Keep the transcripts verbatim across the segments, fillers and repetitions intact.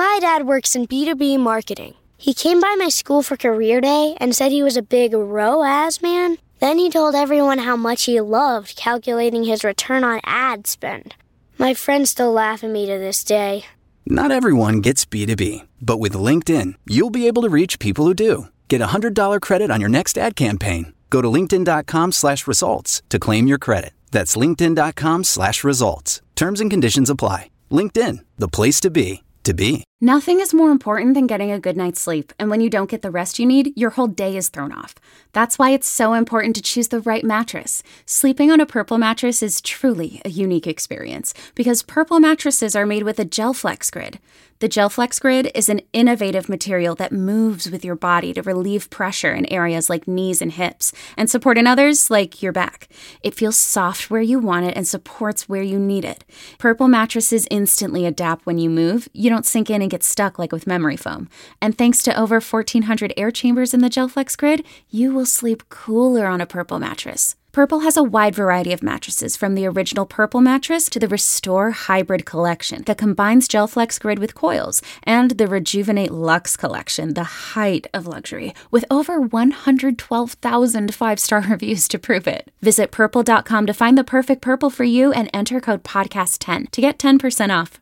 My dad works in B two B marketing. He came by my school for career day and said he was a big R O A S man. Then he told everyone how much he loved calculating his return on ad spend. My friends still laugh at me to this day. Not everyone gets B two B, but with LinkedIn, you'll be able to reach people who do. Get a one hundred dollars credit on your next ad campaign. Go to linkedin.com slash results to claim your credit. That's linkedin.com slash results. Terms and conditions apply. LinkedIn, the place to be, to be. Nothing is more important than getting a good night's sleep, and when you don't get the rest you need, your whole day is thrown off. That's why it's so important to choose the right mattress. Sleeping on a Purple mattress is truly a unique experience, because Purple mattresses are made with a GelFlex Grid. The GelFlex Grid is an innovative material that moves with your body to relieve pressure in areas like knees and hips, and support in others like your back. It feels soft where you want it and supports where you need it. Purple mattresses instantly adapt when you move. You don't sink in and get stuck like with memory foam. And thanks to over fourteen hundred air chambers in the GelFlex Grid, you will sleep cooler on a Purple mattress. Purple has a wide variety of mattresses, from the original Purple mattress to the Restore Hybrid collection that combines GelFlex Grid with coils, and the Rejuvenate Luxe collection, the height of luxury, with over one hundred twelve thousand five-star reviews to prove it. Visit purple dot com to find the perfect Purple for you and enter code podcast ten to get ten percent off.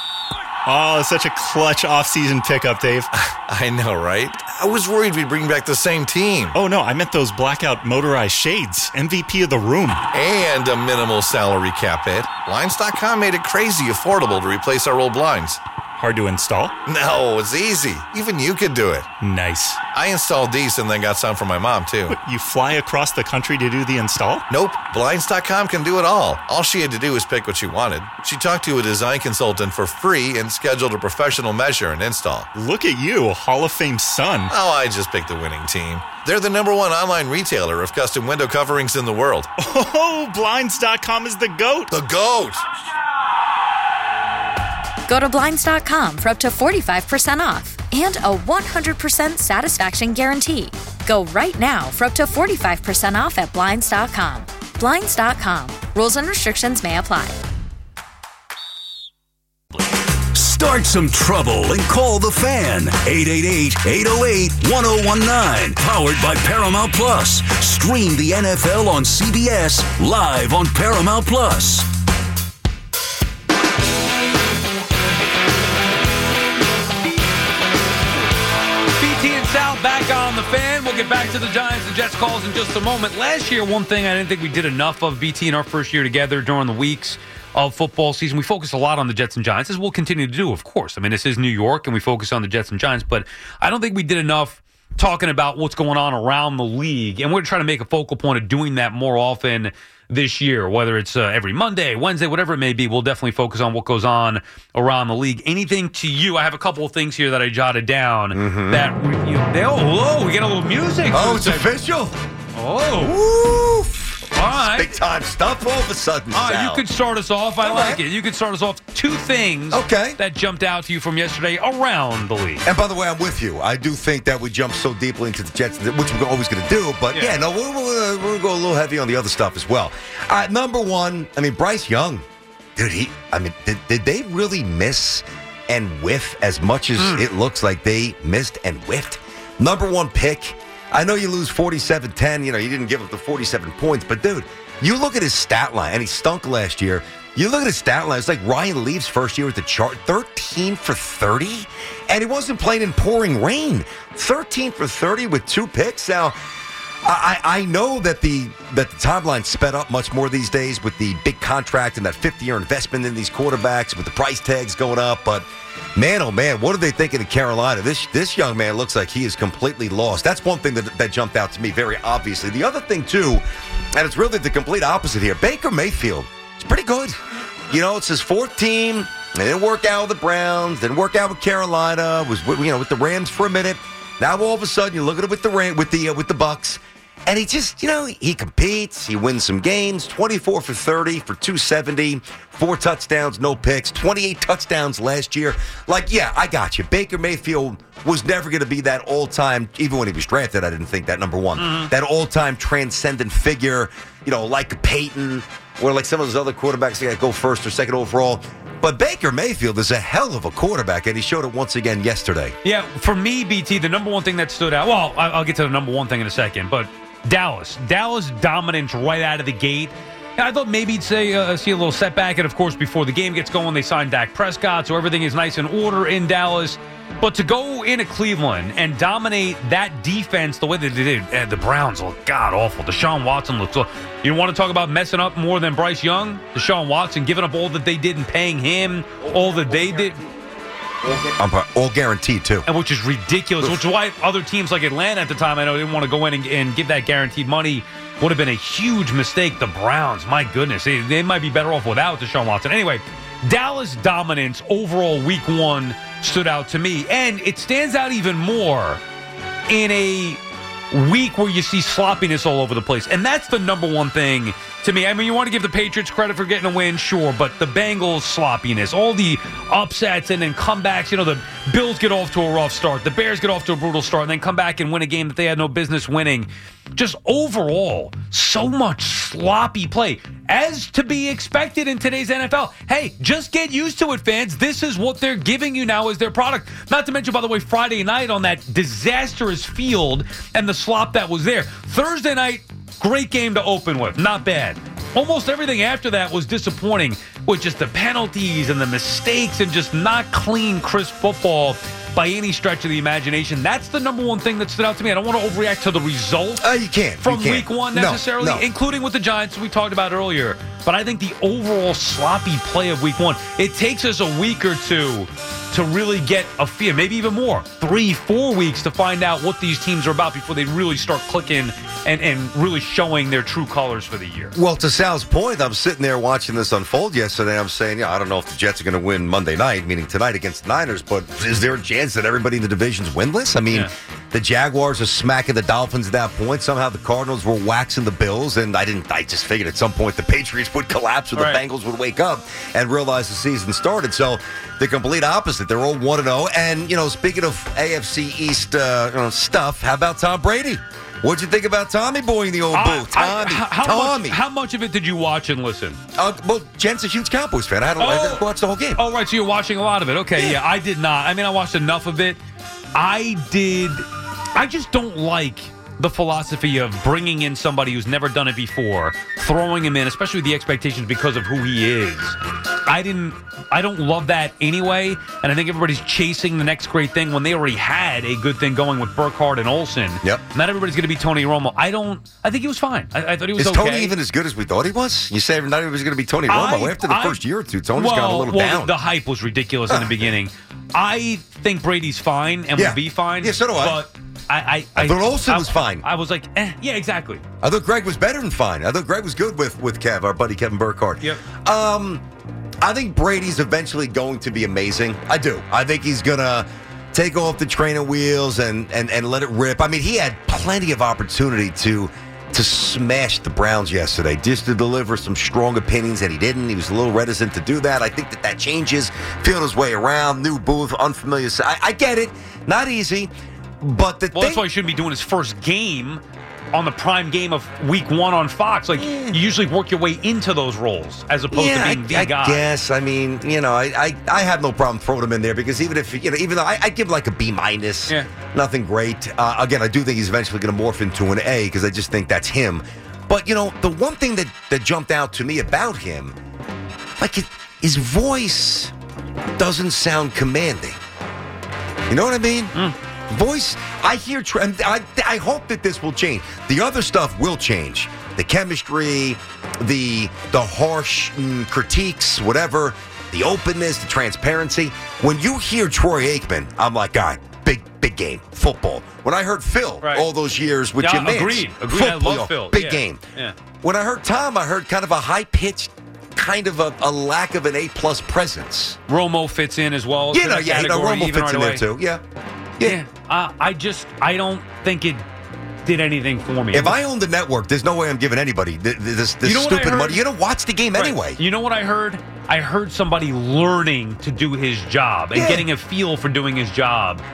Oh, it's such a clutch off-season pickup, Dave. I know, right? I was worried we'd bring back the same team. Oh, no, I meant those blackout motorized shades. M V P of the room. And a minimal salary cap hit. Blinds dot com made it crazy affordable to replace our old blinds. Hard to install? No, it's easy. Even you could do it. Nice. I installed these and then got some for my mom, too. What, you fly across the country to do the install? Nope. Blinds dot com can do it all. All she had to do was pick what she wanted. She talked to a design consultant for free and scheduled a professional measure and install. Look at you, Hall of Fame son. Oh, I just picked the winning team. They're the number one online retailer of custom window coverings in the world. Oh, Blinds dot com is the GOAT. The GOAT! Go to Blinds dot com for up to forty-five percent off and a one hundred percent satisfaction guarantee. Go right now for up to forty-five percent off at Blinds dot com. Blinds dot com. Rules and restrictions may apply. Start some trouble and call the Fan. eight eight eight, eight oh eight, one oh one nine. Powered by Paramount Plus. Stream the N F L on C B S live on Paramount Plus. Sal back on the Fan. We'll get back to the Giants and Jets calls in just a moment. Last year, one thing I didn't think we did enough of, B T, in our first year together during the weeks of football season, we focused a lot on the Jets and Giants, as we'll continue to do, of course. I mean, this is New York, and we focus on the Jets and Giants, but I don't think we did enough talking about what's going on around the league, and we're trying to make a focal point of doing that more often this year, whether it's uh, every Monday, Wednesday, whatever it may be. We'll definitely focus on what goes on around the league. Anything to you? I have a couple of things here that I jotted down mm-hmm. that we, you know, they, oh, whoa, we get a little music. Oh, it's official. Oh. Woo. All right. Big time stuff all of a sudden. All right, you could start us off. I all like right. it. You could start us off. Two things okay. that jumped out to you from yesterday around the league. And by the way, I'm with you. I do think that we jumped so deeply into the Jets, which we're always going to do. But yeah, yeah no, we're, we're, we're going to go a little heavy on the other stuff as well. All right, number one, I mean, Bryce Young. Dude, he, I mean, did, did they really miss and whiff as much as mm. it looks like they missed and whiffed? Number one pick. I know you lose forty-seven ten. You know, you didn't give up the forty-seven points. But, dude, you look at his stat line, and he stunk last year. You look at his stat line. It's like Ryan Leaf's first year with the chart. thirteen for thirty. And he wasn't playing in pouring rain. thirteen for thirty with two picks. Now, I, I know that the that the timeline sped up much more these days with the big contract and that fifty-year investment in these quarterbacks with the price tags going up. But, man, oh, man, what are they thinking in Carolina? This this young man looks like he is completely lost. That's one thing that, that jumped out to me very obviously. The other thing, too, and it's really the complete opposite here, Baker Mayfield is pretty good. You know, it's his fourth team. They didn't work out with the Browns. Didn't work out with Carolina. Was you know with the Rams for a minute. Now all of a sudden you look at it with the Ram, with the uh, with the Bucks. And he just, you know, he competes. He wins some games. twenty-four for thirty for two seventy. Four touchdowns, no picks. twenty-eight touchdowns last year. Like, yeah, I got you. Baker Mayfield was never going to be that all-time, even when he was drafted, I didn't think that, number one. Mm-hmm. That all-time transcendent figure, you know, like Peyton or like some of those other quarterbacks that go first or second overall. But Baker Mayfield is a hell of a quarterback, and he showed it once again yesterday. Yeah, for me, B T, the number one thing that stood out, well, I- I'll get to the number one thing in a second, but Dallas. Dallas dominance right out of the gate. I thought maybe you'd say, uh, see a little setback, and of course, before the game gets going, they signed Dak Prescott, so everything is nice and order in Dallas. But to go into Cleveland and dominate that defense the way that they did, uh, the Browns look god-awful. Deshaun Watson looks... You want to talk about messing up more than Bryce Young? Deshaun Watson giving up all that they did and paying him, all that they did. All guaranteed, too. And which is ridiculous, which is why other teams like Atlanta at the time, I know, didn't want to go in and, and give that guaranteed money. Would have been a huge mistake. The Browns, my goodness, they, they might be better off without Deshaun Watson. Anyway, Dallas dominance overall week one stood out to me. And it stands out even more in a week where you see sloppiness all over the place. And that's the number one thing to me. I mean, you want to give the Patriots credit for getting a win, sure, but the Bengals sloppiness, all the upsets and then comebacks, you know, the Bills get off to a rough start, the Bears get off to a brutal start, and then come back and win a game that they had no business winning. Just overall, so much sloppy play, as to be expected in today's N F L. Hey, just get used to it, fans. This is what they're giving you now as their product. Not to mention, by the way, Friday night on that disastrous field and the slop that was there. Thursday night, great game to open with. Not bad. Almost everything after that was disappointing with just the penalties and the mistakes and just not clean, crisp football by any stretch of the imagination. That's the number one thing that stood out to me. I don't want to overreact to the results uh, you can't, from you can't. week one No, necessarily, no. including with the Giants we talked about earlier. But I think the overall sloppy play of week one, it takes us a week or two to really get a feel, maybe even more, three, four weeks to find out what these teams are about before they really start clicking and, and really showing their true colors for the year. Well, to Sal's point, I'm sitting there watching this unfold yesterday. I'm saying, yeah, I don't know if the Jets are going to win Monday night, meaning tonight against the Niners, but is there a chance that everybody in the division's winless? I mean, yeah. The Jaguars are smacking the Dolphins at that point. Somehow the Cardinals were waxing the Bills, and I didn't. I just figured at some point the Patriots would collapse or the right. Bengals would wake up and realize the season started. So the complete opposite. They're all one and oh. And, you know, speaking of A F C East uh, you know, stuff, how about Tom Brady? What'd you think about Tommy Boy in the old I, booth? Tommy. I, how, Tommy. Much, how much of it did you watch and listen? Uh, well, Jen's a huge Cowboys fan. I had to, oh. I had to watch the whole game. Oh, right. So you're watching a lot of it. Okay, yeah. yeah, I did not. I mean, I watched enough of it. I did. I just don't like the philosophy of bringing in somebody who's never done it before, throwing him in, especially with the expectations because of who he is. I didn't. I don't love that anyway, and I think everybody's chasing the next great thing when they already had a good thing going with Burkhardt and Olsen. Yep. Not everybody's going to be Tony Romo. I don't. I think he was fine. I, I thought he was is okay. Is Tony even as good as we thought he was? You say not everybody's going to be Tony Romo. I, After the I, first year or two, Tony's well, gone a little well, down. The hype was ridiculous in the beginning. I think Brady's fine and yeah. will be fine. Yeah, so do I. But I, I, I thought Olsen I, was fine. I was like, eh, yeah, exactly. I thought Greg was better than fine. I thought Greg was good with, with Kev, our buddy Kevin Burkhardt. Yep. Um, I think Brady's eventually going to be amazing. I do. I think he's going to take off the training wheels and, and, and let it rip. I mean, he had plenty of opportunity to to smash the Browns yesterday, just to deliver some strong opinions, and he didn't. He was a little reticent to do that. I think that that changes. Feeling his way around, new booth, unfamiliar. I, I get it. Not easy. But the well, thing, that's why he shouldn't be doing his first game on the prime game of week one on Fox. Like, yeah. you usually work your way into those roles as opposed yeah, to being the I, guy. I guess. I mean, you know, I, I, I have no problem throwing him in there because even if, you know, even though I, I give like a B minus, yeah. nothing great. Uh, again, I do think he's eventually going to morph into an A because I just think that's him. But, you know, the one thing that, that jumped out to me about him, like it, his voice doesn't sound commanding. You know what I mean? Mm. Voice, I hear, I, I hope that this will change. The other stuff will change. The chemistry, the the harsh mm, critiques, whatever, the openness, the transparency. When you hear Troy Aikman, I'm like, God, big, big game, football. When I heard Phil right. all those years with yeah, Jim Nantz, agreed, agreed. football, I love Phil. big yeah. game. Yeah. When I heard Tom, I heard kind of a high-pitched, kind of a, a lack of an A-plus presence. Romo fits in as well. You know, yeah, you know, Romo fits right in away. there too, yeah. Yeah, yeah. Uh, I just, I don't think it did anything for me. If I owned the network, there's no way I'm giving anybody this, this, this you know stupid money. You don't watch the game right. anyway. You know what I heard? I heard somebody learning to do his job and yeah. getting a feel for doing his job. Uh-huh.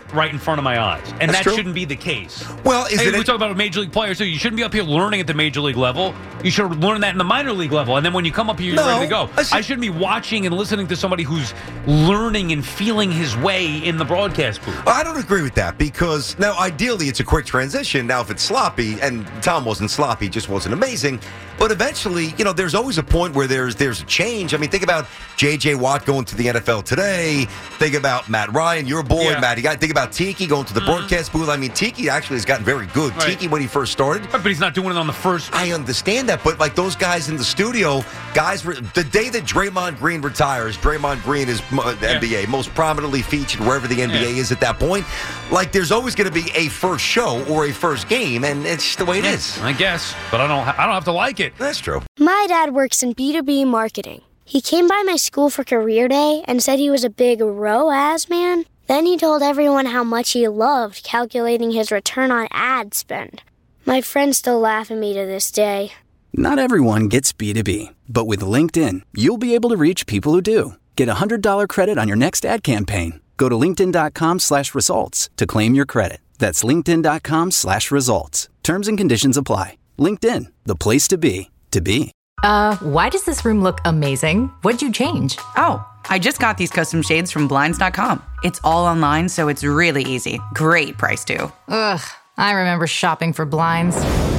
right in front of my eyes. And That's that true. shouldn't be the case. Well, is hey, it we a- talk about major league players, so you shouldn't be up here learning at the major league level. You should learn that in the minor league level. And then when you come up here, you're No, ready to go. I see- I shouldn't be watching and listening to somebody who's learning and feeling his way in the broadcast booth. Well, I don't agree with that because now ideally it's a quick transition. Now if it's sloppy, and Tom wasn't sloppy, just wasn't amazing. But eventually, you know, there's always a point where there's there's a change. I mean, think about J J. Watt going to the N F L today. Think about Matt Ryan, your boy, Yeah. Matty Guy. Think about Tiki going to the Mm-hmm. broadcast booth. I mean, Tiki actually has gotten very good. Right. Tiki when he first started. But he's not doing it on the first. I understand that, but like those guys in the studio, guys, re- the day that Draymond Green retires, Draymond Green is mo- the Yeah. N B A most prominently featured wherever the N B A Yeah. is at that point. Like there's always going to be a first show or a first game, and it's just the way it is. I guess, but I don't. I don't have to like it. That's true. My dad works in B two B marketing. He came by my school for career day and said he was a big R O A S man. Then he told everyone how much he loved calculating his return on ad spend. My friends still laugh at me to this day. Not everyone gets B two B, but with LinkedIn, you'll be able to reach people who do. Get a one hundred dollars credit on your next ad campaign. Go to linkedin.com slash results to claim your credit. That's linkedin.com slash results. Terms and conditions apply. LinkedIn, the place to be, to be. Uh, why does this room look amazing? What'd you change? Oh, I just got these custom shades from Blinds dot com. It's all online, so it's really easy. Great price, too. Ugh, I remember shopping for blinds.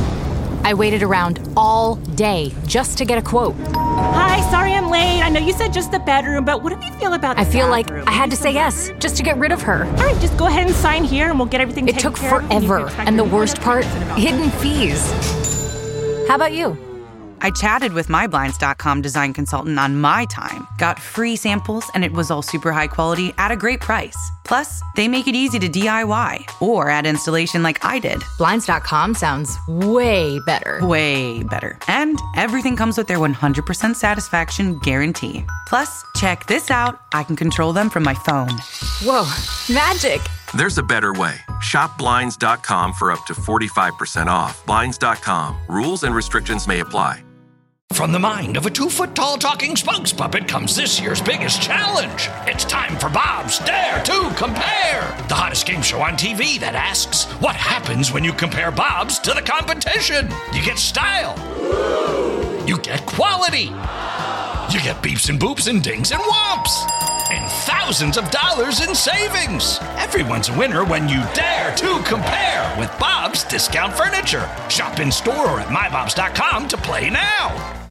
I waited around all day just to get a quote. Hi, sorry I'm late. I know you said just the bedroom, but what do you feel about the I feel like bathroom? I had to say yes just to get rid of her. All right, just go ahead and sign here and we'll get everything It taken took care of. You can forever, expect and the your worst part, hidden fees. How about you? I chatted with my Blinds dot com design consultant on my time, got free samples, and it was all super high quality at a great price. Plus, they make it easy to D I Y or add installation like I did. Blinds dot com sounds way better. Way better. And everything comes with their one hundred percent satisfaction guarantee. Plus, check this out. I can control them from my phone. Whoa, magic. There's a better way. Shop Blinds dot com for up to forty-five percent off. Blinds dot com. Rules and restrictions may apply. From the mind of a two-foot-tall talking spokes puppet comes this year's biggest challenge. It's time for Bob's Dare to Compare, the hottest game show on T V that asks, what happens when you compare Bob's to the competition? You get style. You get quality. You get beeps and boops and dings and whomps. And thousands of dollars in savings. Everyone's a winner when you dare to compare with Bob's Discount Furniture. Shop in store or at my bobs dot com to play now.